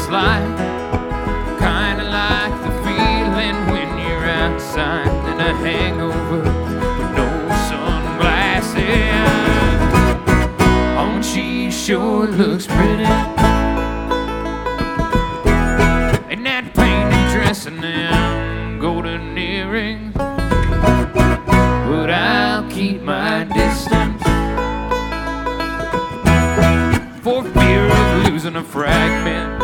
like, kinda like the feeling when you're outside in a hangover with no sunglasses. Oh, she sure looks pretty in that painted dress and them golden earrings, but I'll keep my distance for fear of losing a fragment